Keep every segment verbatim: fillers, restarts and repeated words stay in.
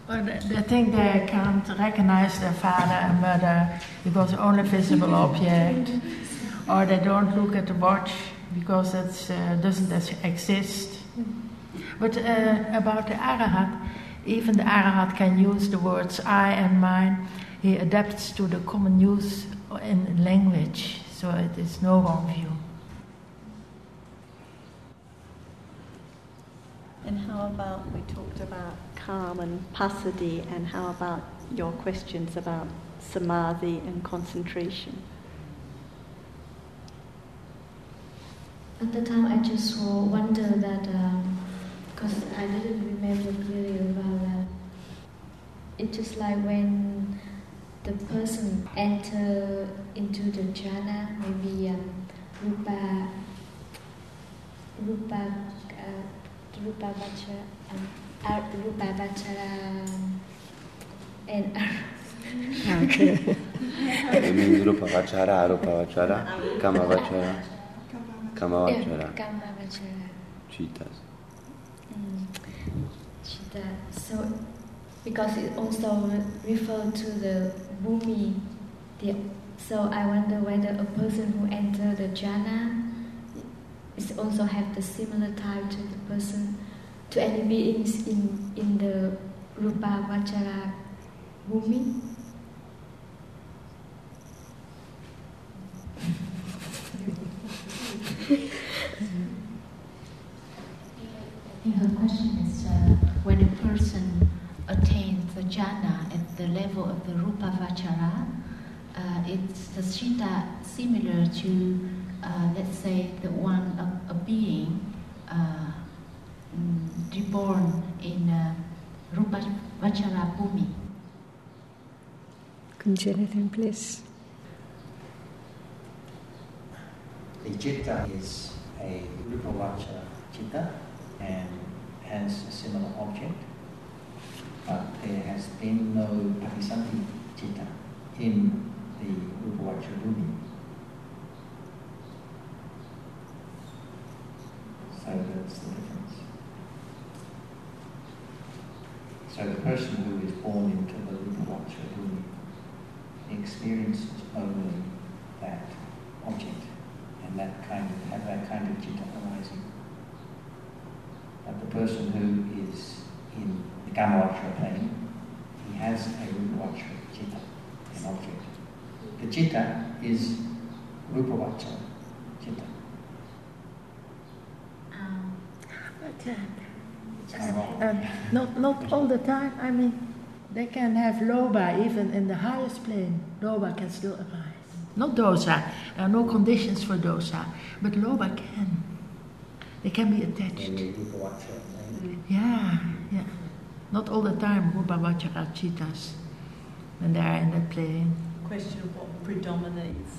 Well, they think they can't recognize their father and mother because it's only visible object, or they don't look at the watch because it uh, doesn't exist. But uh, about the Arahat, even the Arahat can use the words I and mine. He adapts to the common use in language, so it is no wrong view. And how about, we talked about calm and passaddhi, and how about your questions about samadhi and concentration? At the time I just wonder that, because um, I didn't remember clearly about that. It's just like when the person enter into the jhana, maybe um, rupa, rupa, uh, rupa vachara, um, uh, rupa vachara, and okay. It means rupa vachara, arupa vachara, kama vachara, kama vachara, kama vachara, chitas. Mm, chita. So, because it also refers to the bhumi, the, so I wonder whether a person who enters the jhana is also have the similar type to the person, to any beings in in the rupa vachara bhumi. I think her question is uh, when a person attains the jhana at the level of the rupa vachara, uh, it's the citta similar to, uh, let's say, the one a, a being uh, mm, reborn in uh, rupa vachara bhumi. Can you say anything, please? The citta is a rupa vachara citta and has a similar object, but there has been no patisanti citta in the rupa vachara bhumi. So that's the difference. So the person who is born into the rupa vachara bhumi experiences only that object and that kind of have that kind of citta arising. But the person who is in the Kamavachara plane, he has a Rupavachara citta, an object. The citta is Rupavachara citta. Um, but, uh, uh, not, not all the time. I mean, they can have lobha even in the highest plane. Lobha can still arise. Not dosa. There are no conditions for dosa, but lobha can. They can be attached. Yeah, yeah. Not all the time rupa vachara cittas when they are in that plane. Question of what predominates.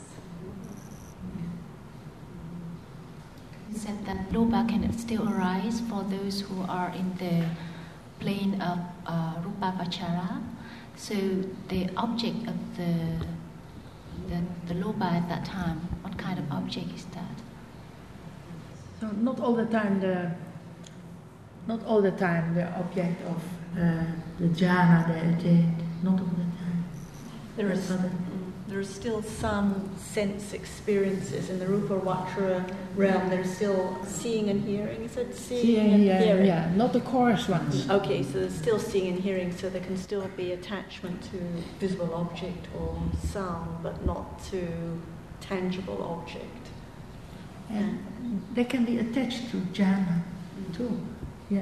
You said that lobha can still arise for those who are in the plane of uh, rupa vachara. So the object of the, the the lobha at that time, what kind of object is that? So not all the time the not all the time the object of uh, the jhana they attain. Not all the time. There is there are still some sense experiences in the rupa vachara realm. There's still seeing and hearing. Is it seeing, seeing and yeah, hearing? Yeah, not the coarse ones. Okay, so there's still seeing and hearing, so there can still be attachment to visible object or sound, but not to tangible object. And they can be attached to jhana too. Yeah.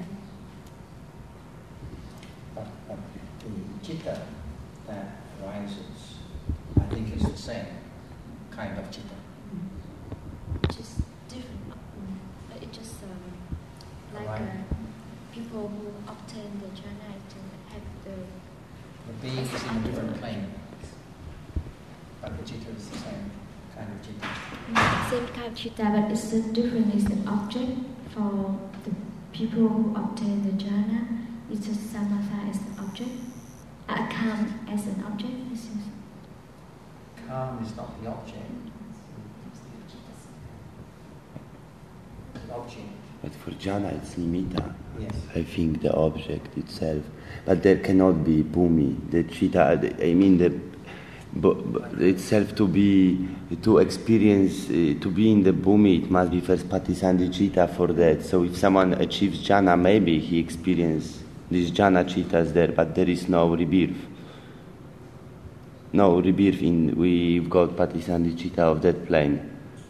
But, but the citta that arises, I think, is the same kind of citta. Just different. Mm. It just um, like Right. uh, people who obtain the jhana to have the. The being is in a different plane, but the citta is the same kind of citta. Mm, same kind of citta, but it's the different is the object for the people who obtain the jhana. It's just samatha as the object, uh, calm as an object. It's just Calm is not the object. The object But for jhana, it's nimitta. Yes. I think the object itself. But there cannot be bhumi. The citta, I mean the b- b- itself to be, to experience, uh, to be in the bhumi, it must be first patisandhi citta for that. So if someone achieves jhana, maybe he experiences these jhana cittas there, but there is no rebirth. No rebirth in, we've got patisandhi citta of that plane.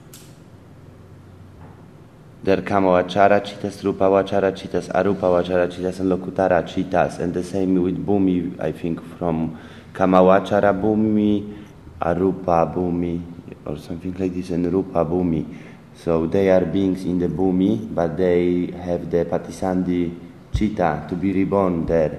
There are kamavachara chittas, rupavachara chittas, arupavachara chittas, and lokutara chittas. And the same with bhumi, I think, from kamavachara bhumi, arupa bhumi, or something like this, and rupa bhumi. So they are beings in the bhumi, but they have the patisandhi citta to be reborn there.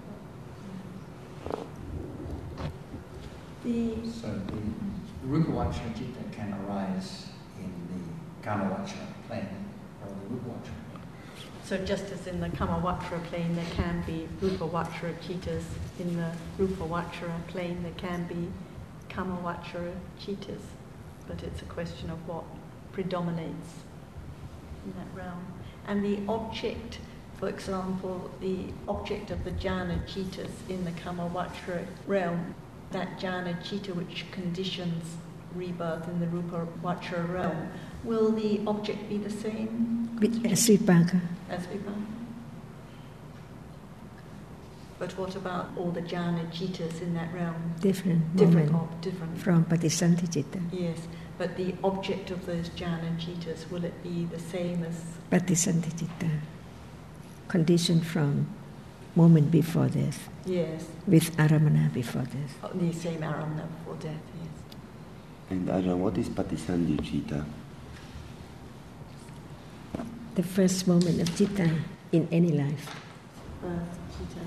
The So the Rupavachara Citta can arise in the Kamavachara plane or the Rupavachara plane. So just as in the Kamavachara plane there can be Rupavachara Chittas, in the Rupavachara plane there can be Kamavachara Chittas, but it's a question of what predominates in that realm. And the object, for example, the object of the jhana Chittas in the Kamavachara realm, that jhana citta which conditions rebirth in the Rupavachara realm, will the object be the same? With as vipaka. As vipaka. But what about all the jhana cittas in that realm? Different. Different, moment ob- different. from patisandhi citta. Yes, but the object of those jhana cittas, will it be the same as? Patisandhi citta. Conditioned from moment before death. Yes. With aramana before death. Oh, the same aramana before death, yes. And Ajahn, what is patisandhi citta? The first moment of citta in any life. Birth citta.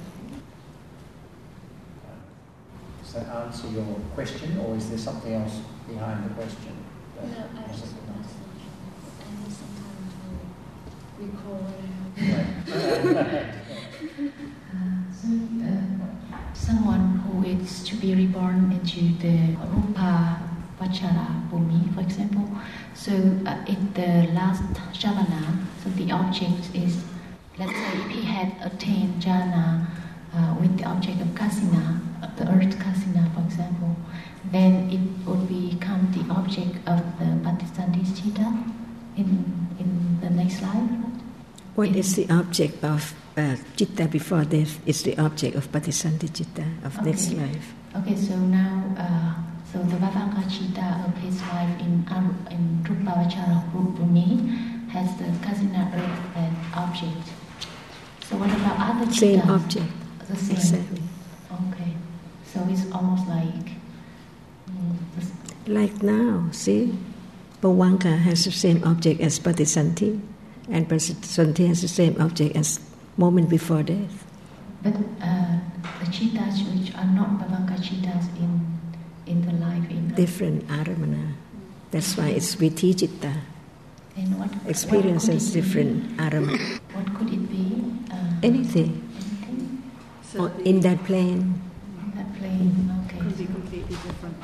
Does that answer your question, or is there something else behind the question? No, I just Wasn't asked I need some time to recall what I have. Uh, so, uh, someone who is to be reborn into the Rupa Vachara Bhumi, for example. So, uh, in the last Shavana, so the object is, let's say, if he had attained jhana uh, with the object of Kasina, uh, the earth Kasina, for example, then it would become the object of the Patisandhi citta in in the next life. What in is the object of uh, citta before death? Is the object of patisandhi citta of Okay. next life. Okay, so now, uh, so the Vavaka citta of his life in Aru- in Rupavachara Bhumi has the Kasina earth as object. So what about other cittas? Same object. The same. Exactly. Okay, so it's almost like. Mm, this- Like now, see? Bhavanka has the same object as patisandhi, and patisandhi has the same object as moment before death. but uh, the cittas which are not Bhavanka cittas in in the life in Different aramana. That's why it's viti citta. And what Experiences what could it be? different aramana. What could it be? Uh, Anything. Anything So Or the- in that plane. in that plane? Okay. could be completely different.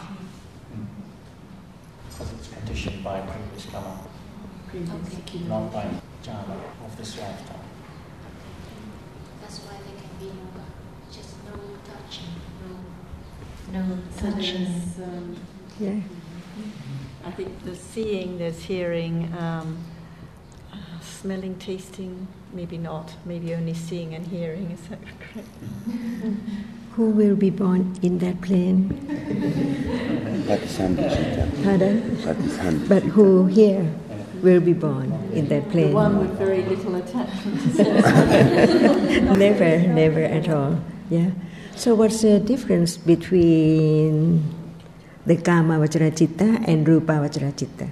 Because it's conditioned by previous karma, Previous Okay. accumulation. not by jhana of this lifetime. That's why there can be no, just no touching, no, no So touching. there's, um, Yeah. I think there's seeing, there's hearing, um, uh, smelling, tasting, maybe not, maybe only seeing and hearing, is that correct? Who will be born in that plane? Patisandhi citta. Pardon? Patisandhi But citta. who here will be born in that The plane? one with very little attachment to self. Never, never at all. Yeah. So what's the difference between the kama vachara citta and rupa vachara citta?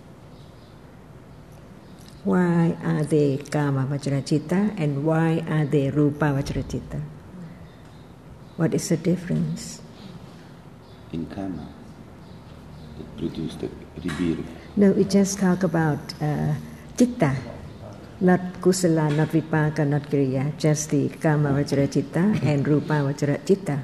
Why are they kama vachara citta and why are they rupa vachara citta? What is the difference? In karma, it produced the rebirth. No, we just talk about uh, citta, not kusala, not vipaka, not kriya, just the kama vachara citta and rupa vachara citta.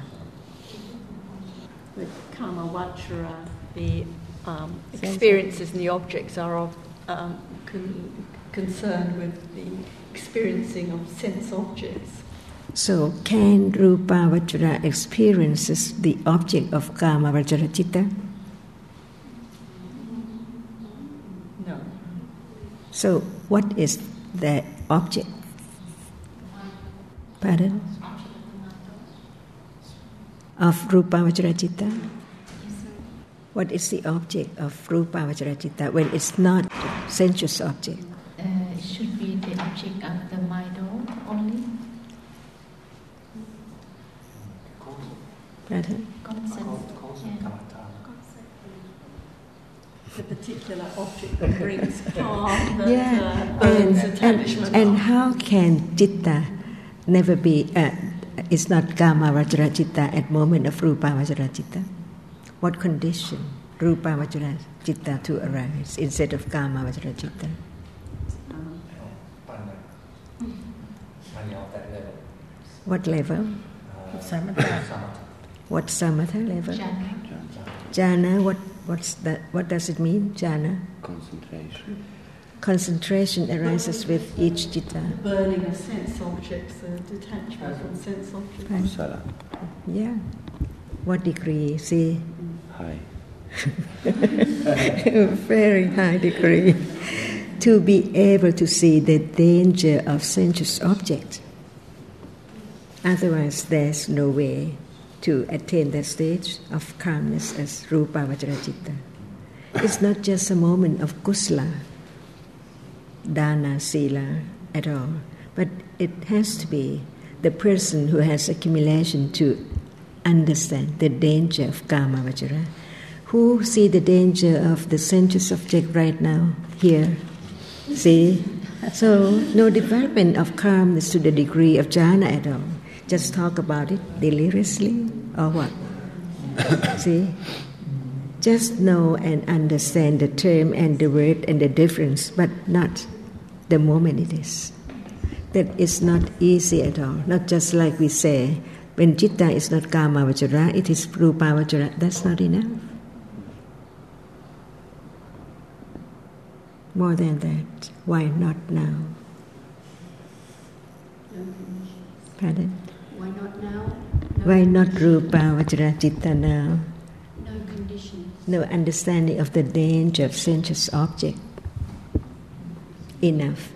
With Kama Vachara, the um, experiences and the objects are of um, con- concerned with the experiencing of sense objects. So, can Rupa Vajra experiences the object of Kama Vajra Citta? No. So, what is the object? Pardon? Of Rupa Vajra Citta? What is the object of Rupa Vajra Citta when it's not sensuous object? Uh, it should be the object of the mind only. Pardon? Concept. Yeah. The particular object that brings calm, that Yeah, uh, burns and, attachment. and, and how can Citta never be, uh, it's not Kama Vajra Citta at moment of Rupa Vajra Citta? What condition Rupa Vajra Citta to arise instead of Kama Vajra Citta? What level? Samatha. What samatha level? Jhana. Jhana, what, what's that, what does it mean, jhana? Concentration. Concentration arises with each citta. Burning of sense objects, the detachment from sense objects. Right. Kusala. Yeah. What degree? See? High. Very high degree. To be able to see the danger of sensuous objects. Otherwise, there's no way to attain that stage of calmness as Rupa Vajra Citta. It's not just a moment of kusala, dana, sila at all, but it has to be the person who has accumulation to understand the danger of Kama Vajra. Who see the danger of the sensuous object right now? Here. See? So, no development of calmness to the degree of jhana at all. Just talk about it deliriously or what? See? Just know and understand the term and the word and the difference, but not the moment it is. That is not easy at all. Not just like we say, when citta is not Kama Vajra, it is Rupa Vajra. That's not enough. More than that, why not now? Pardon? Why not now? No Why not Rupa Vajra Citta now? No conditions. No understanding of the danger of sensuous object. Enough.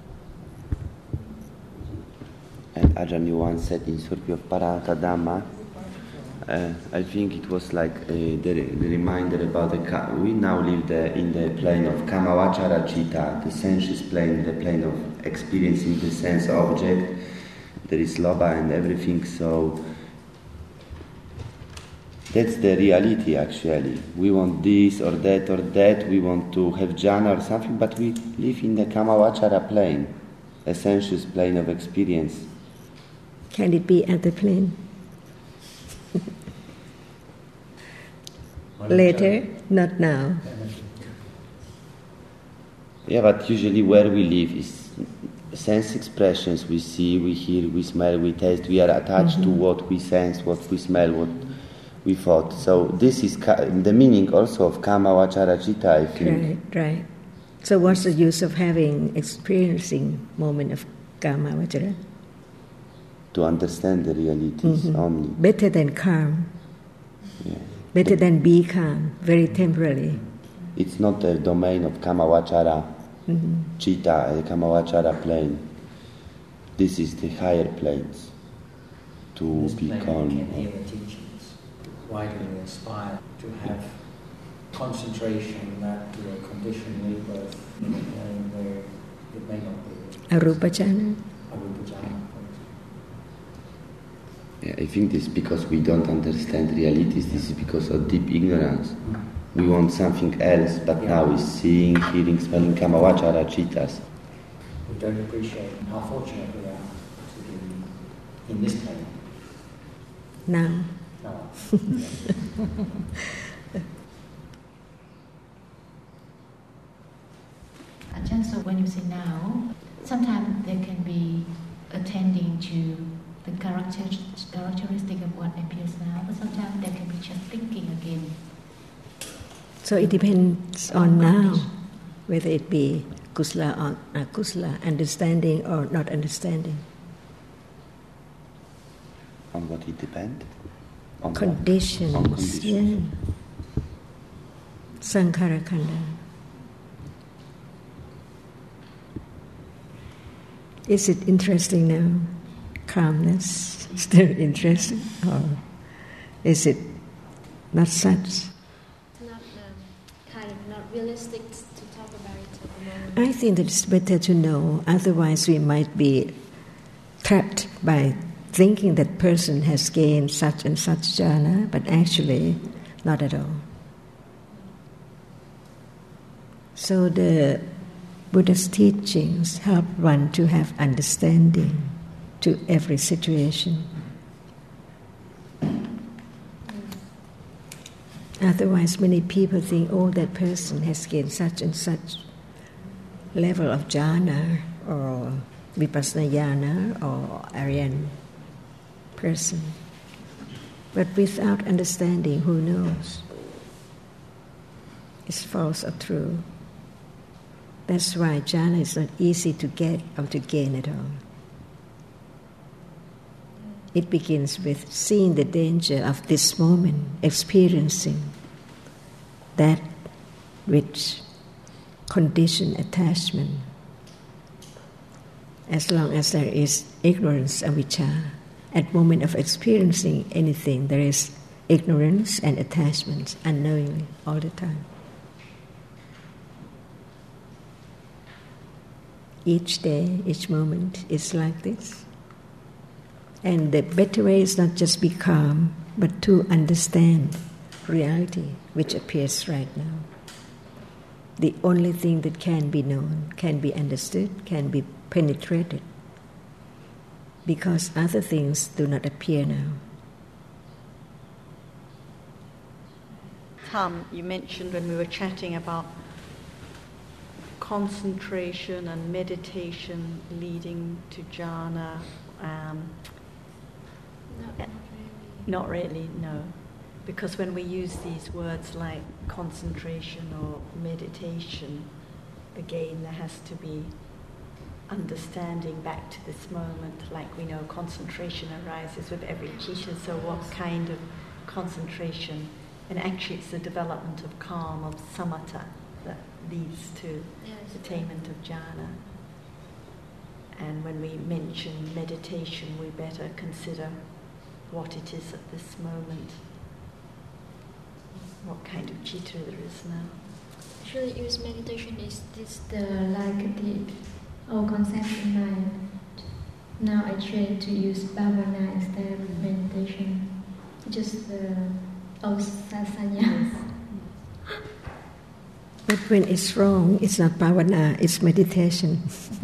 And Ajahn, you once said in Surpi of Parata Dhamma, uh, I think it was like uh, the, the reminder about the, we now live the, in the plane of Kamavachara Citta, the sensuous plane, the plane of experiencing the sense object. There is lobha and everything, so that's the reality actually. We want this or that or that, we want to have jhana or something, but we live in the Kamavachara plane, a sensuous plane of experience. Can it be at the plane? Later, not now. Yeah, but usually where we live is sense expressions. We see, we hear, we smell, we taste. We are attached mm-hmm. to what we sense, what we smell, what we thought. So this is ka- the meaning also of Kama Vachara Citta, I think. Right, right. So what's the use of having, experiencing moment of Kama Vachara? To understand the realities Mm-hmm. only. Better than calm. Yeah. Better than be calm, very temporarily. It's not the domain of Kamavachara Mm-hmm. Citta, the Kamavachara plane. This is the higher planes to This be plane calm. we can hear the teachings. Why do we aspire to have concentration that to a conditioned rebirth in a plane where it may not be? Arupa jhana. Arupa jhana. Yeah, I think this is because we don't understand realities. This is because of deep ignorance. We want something else, but Yeah. now we're seeing, hearing, smelling Kamavachara Cittas. We don't appreciate how fortunate we are to be in this plane. Now. No. Ajahn, so when you say now, sometimes there can be attending to the character, characteristic of what appears now, but sometimes there can be just thinking again. So it depends on now, whether it be kusala or akusala, understanding or not understanding. On what it depends? On Conditions. On conditions. Yeah. Sankhara khanda. Is it interesting now? Calmness still interesting, or is it not such? It's not um, kind of not realistic to talk about it at the moment. I think that it's better to know, otherwise we might be trapped by thinking that person has gained such and such jhana, but actually not at all. So the Buddha's teachings help one to have understanding to every situation. Otherwise, many people think, oh, that person has gained such and such level of jhana or vipassana jhana or Aryan person. But without understanding, who knows? It's false or true. That's why jhana is not easy to get or to gain at all. It begins with seeing the danger of this moment, experiencing that which condition attachment. As long as there is ignorance, avijja, at moment of experiencing anything, there is ignorance and attachment unknowingly all the time. Each day, each moment is like this. And the better way is not just be calm, but to understand reality which appears right now. The only thing that can be known, can be understood, can be penetrated, because other things do not appear now. Tom, you mentioned when we were chatting about concentration and meditation leading to jhana. Um, Not, not really. Not really, no. Because when we use these words like concentration or meditation, again there has to be understanding back to this moment. Like we know concentration arises with every citta, so what kind of concentration? And actually it's the development of calm, of samatha, that leads to Yes. attainment of jhana. And when we mention meditation, we better consider what it is at this moment, what kind of citta there is now. Actually, use meditation is this the like the old concept in mind. Now I try to use bhavana instead of meditation. Just the old sasanya. But when it's wrong, it's not bhavana, it's meditation.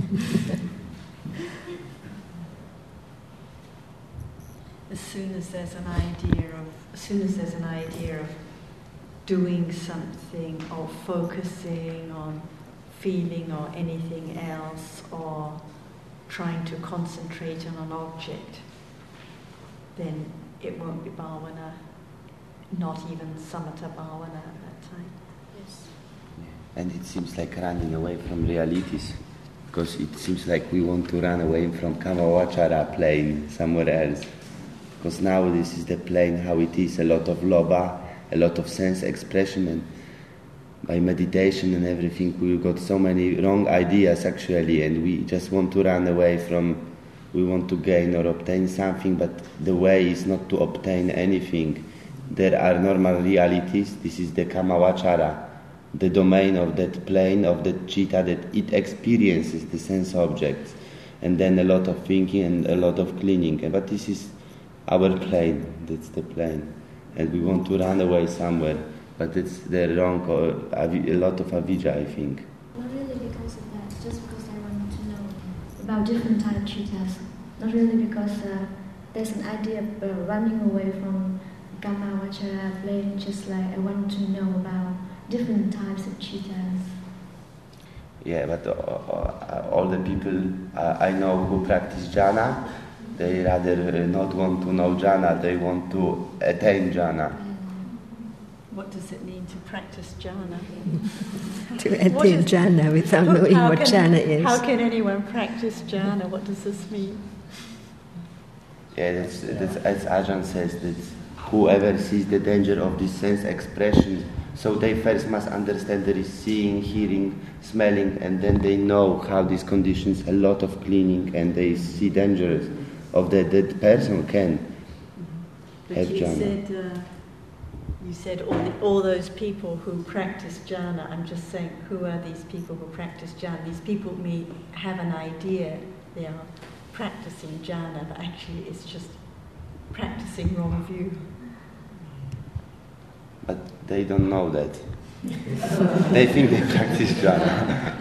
As soon as there's an idea of, as soon as there's an idea of doing something or focusing on feeling or anything else or trying to concentrate on an object, then it won't be bhavana, not even samatha bhavana at that time. Yes. And it seems like running away from realities, because it seems like we want to run away from Kamavachara plane somewhere else. Because now this is the plane how it is, a lot of lobha, a lot of sense expression, and by meditation and everything we got so many wrong ideas actually, and we just want to run away from, we want to gain or obtain something, but the way is not to obtain anything. There are normal realities, this is the Kamavachara, the domain of that plane, of that citta, that it experiences the sense objects, and then a lot of thinking and a lot of cleaning. But this is our plane, that's the plane, and we want to run away somewhere, but it's the wrong, or a lot of avijja, I think. Not really because of that, just because I wanted to know about different type of cittas. Not really because uh, there's an idea of uh, running away from Kamavachara plane, just like I want to know about different types of cittas. Yeah, but uh, uh, all the people uh, I know who practice jhana, they rather not want to know jhana, they want to attain jhana. what does it mean to practice jhana? To attain is, jhana without knowing what can, jhana is. How can anyone practice jhana? What does this mean? Yeah, that's, that's, as Ajahn says, that whoever sees the danger of this sense expression, so they first must understand there is seeing, hearing, smelling, and then they know how these conditions, a lot of cleaning, and they see dangers of that that person can but have you jhana. Said, uh, you said all, the, all those people who practice jhana. I'm just saying, who are these people who practice jhana? These people may have an idea they are practicing jhana, but actually it's just practicing wrong view. But they don't know that. They think they practice jhana.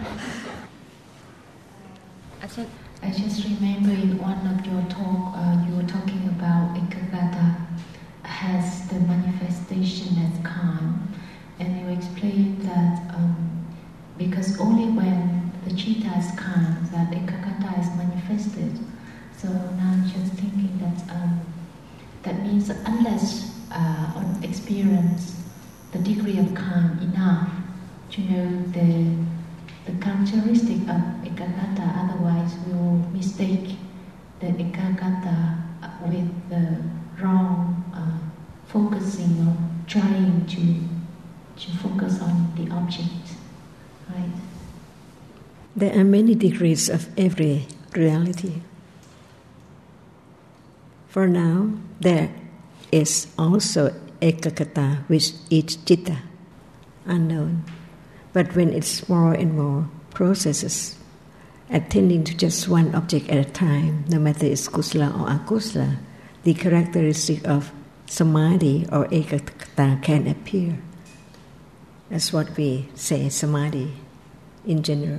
I just remember in one of your talk, uh, you were talking about Ekagata has the manifestation as calm, and you explained that um, because only when the chitta is calm that Ekagata is manifested. So now I'm just thinking that um, that means that unless uh, on experience the degree of calm enough to know the the characteristic of Ekagata, otherwise we will mistake the Ekagata with the wrong uh, focusing or trying to to focus on the object, right? There are many degrees of every reality. For now, there is also Ekagata with each citta, unknown. But when it's more and more processes, attending to just one object at a time, no matter it's kusala or akusala, the characteristic of samadhi or ekagata can appear. That's what we say, samadhi, in general.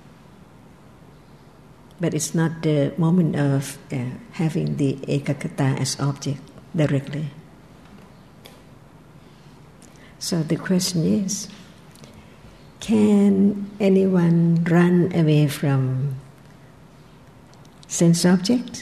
But it's not the moment of uh, having the ekagata as object directly. So the question is, can anyone run away from sense object?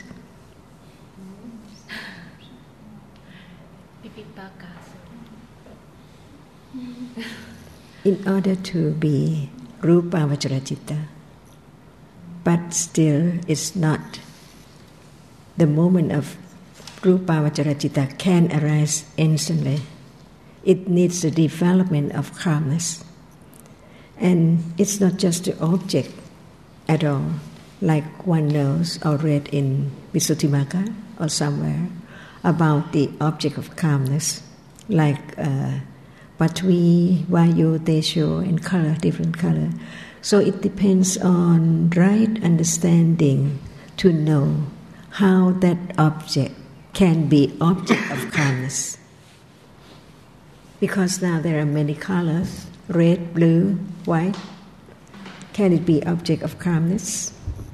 In order to be rupa vajra citta, but still it's not the moment of rupa vajra citta can arise instantly. It needs the development of calmness. And it's not just the object at all, like one knows or read in Visuddhimagga or somewhere about the object of calmness, like uh, Patvi, Vayu, Tesho, and color, different color. So it depends on right understanding to know how that object can be object of calmness. Because now there are many colors, red, blue, white. Can it be object of calmness?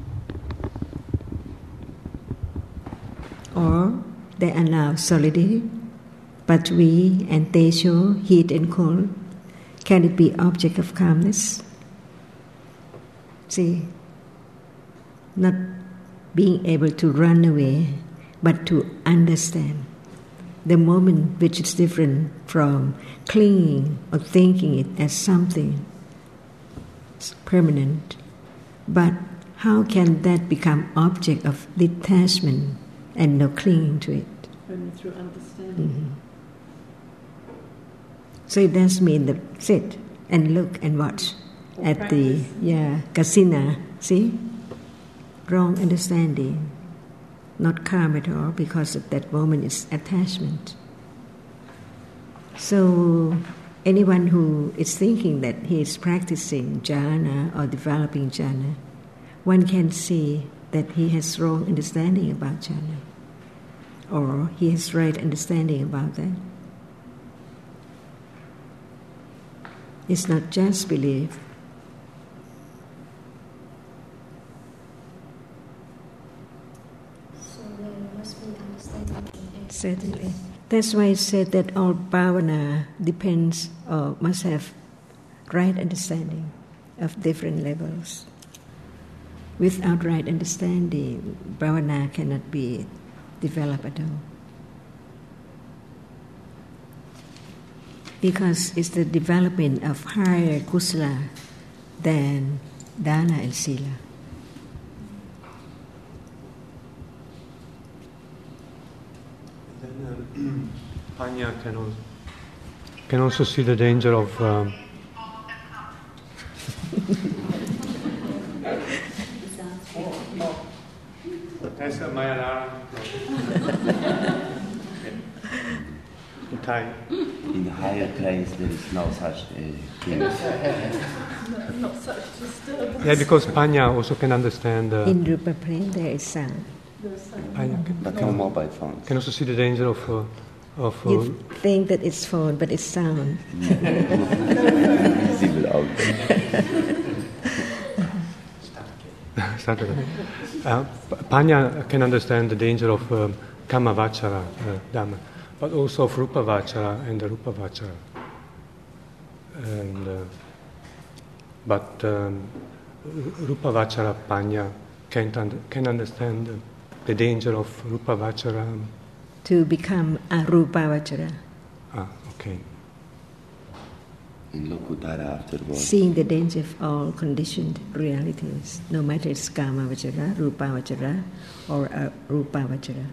Or there are now solidity, Patvi and Tesho, heat and cold. Can it be object of calmness? See, not being able to run away, but to understand the moment which is different from clinging or thinking it as something permanent. But how can that become object of detachment and no clinging to it? Only through understanding. Mm-hmm. So it does mean that sit and look and watch or at practice. The yeah kasina. See, wrong understanding. Not calm at all, because at that moment it's attachment. So anyone who is thinking that he is practicing jhana or developing jhana, one can see that he has wrong understanding about jhana, or he has right understanding about that. It's not just belief. Certainly. That's why it said that all bhavana depends or must have right understanding of different levels. Without right understanding, bhavana cannot be developed at all. Because it's the development of higher kusala than dana and sila. Then uh, Panya can also, can also see the danger of um, That's uh, my alarm. In Thai. In higher planes there is no such uh, things. Not, not such disturbance. Yeah, because Panya also can understand. Uh, In Rupa plane there is sound. Panya can, But no mobile phones. can also see the danger of uh, of. Uh, You think that it's phone, but it's sound. Visible out. Start again. Uh, Panya can understand the danger of um, Kama Vachara uh, Dhamma, but also of Rupa Vachara and the Rupa Vachara. And, uh, but um, Rupa Vachara Panya can't un- can understand uh, the danger of Rupa Vachara. To become arupa vachara. Ah, okay. In Lokutara afterwards. Seeing the danger of all conditioned realities, no matter it's kama vachara, rupa vachara, or arupa vachara.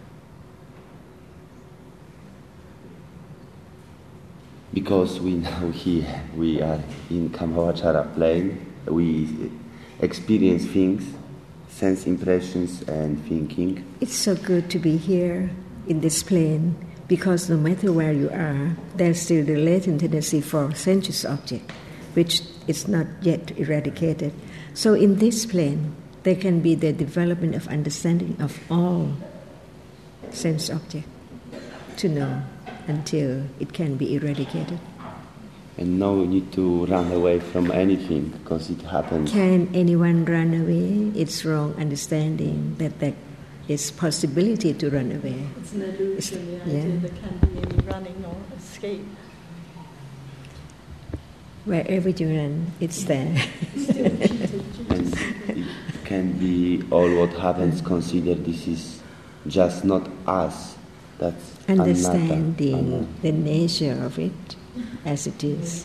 Because we know here we are in Kamavachara plane, we experience things, sense impressions and thinking. It's so good to be here in this plane, because no matter where you are, there's still the latent tendency for sensuous object, which is not yet eradicated. So in this plane, there can be the development of understanding of all sense object to know until it can be eradicated. And no need to run away from anything, because it happens. Can anyone run away? It's wrong understanding that there is possibility to run away. It's an illusion, the idea Yeah. there can be any running or escape. Wherever you run, it's there. Still cheated, And cheated. it can be all what happens, consider this is just not us. That's Understanding anatta. the nature of it as it is.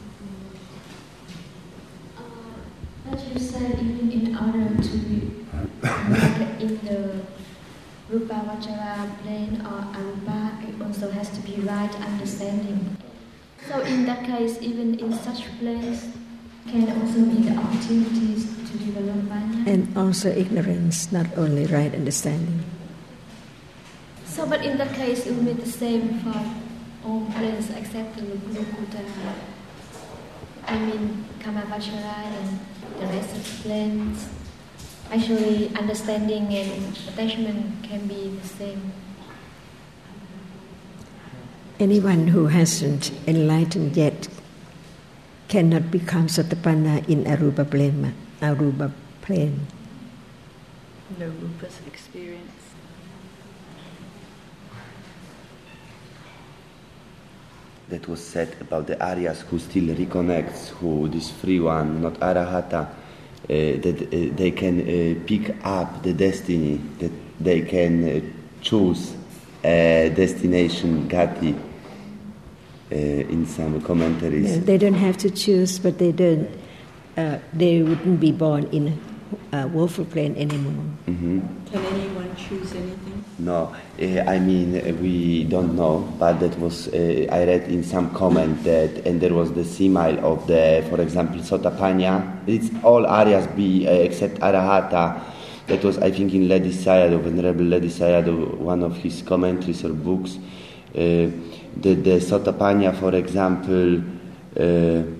Uh, but you said even in order to work in the Rupa Vachara plane or Arupa, it also has to be right understanding. So in that case, even in such planes, can also be the opportunities to develop Panya. And also ignorance, not only right understanding. So, but in that case, it will be the same for all planes except the Lokutara. I mean, Kamavachara and the rest of the planes. Actually, understanding and attachment can be the same. Anyone who hasn't enlightened yet cannot become Sotapanna in Arupa plane. Arupa plane. No Rupa's experience. That was said about the Aryas who still reconnects, who this free one, not Arahata, uh, that uh, they can uh, pick up the destiny, that they can uh, choose a destination, Gati, uh, in some commentaries. No, they don't have to choose, but they don't. Uh, they wouldn't be born in a woeful plane anymore. Mm-hmm. Can anyone choose anything? No, uh, I mean uh, we don't know, but that was uh, I read in some comment that, and there was the simile of the, for example, Sotapanna. It's all Aryas be uh, except Arahata. That was, I think, in Ledi Sayadaw, Venerable Ledi Sayadaw, one of his commentaries or books. Uh, the, the Sotapanna, for example. Uh,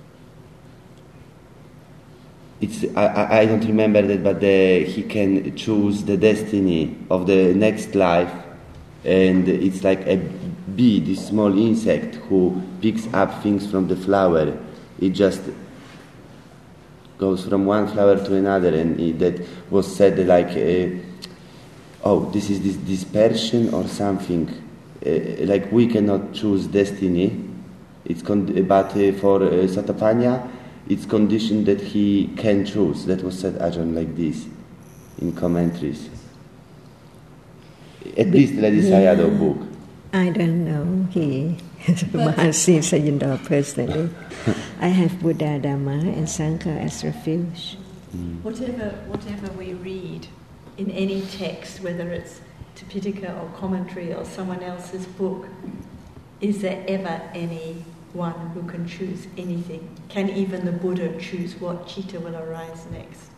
It's I, I don't remember that, but the, he can choose the destiny of the next life, and it's like a bee, this small insect who picks up things from the flower. It just goes from one flower to another, and it, that was said like, uh, oh, this is this dispersion or something. Uh, like we cannot choose destiny. It's con- but uh, for uh, Sotapanna, it's conditioned that he can choose. That was said, Ajahn, like this, in commentaries. At least Ledi Sayadaw book. I don't know. He, Mahasi Sayadaw personally. I have Buddha, Dhamma, and Sangha as refuge. Mm. Whatever, whatever we read in any text, whether it's Tipitaka or commentary or someone else's book, is there ever anyone who can choose anything? Can even the Buddha choose what citta will arise next?